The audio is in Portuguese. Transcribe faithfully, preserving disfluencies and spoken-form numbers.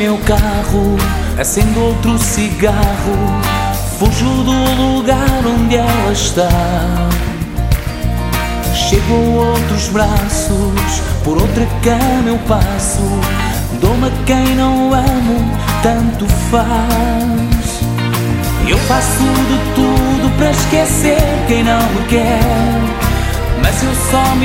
meu carro, acendo outro cigarro, fujo do lugar onde ela está. Chego a outros braços, por outra cama eu passo, dou-me a quem não amo, tanto faz. Eu faço de tudo para esquecer quem não me quer, mas eu só me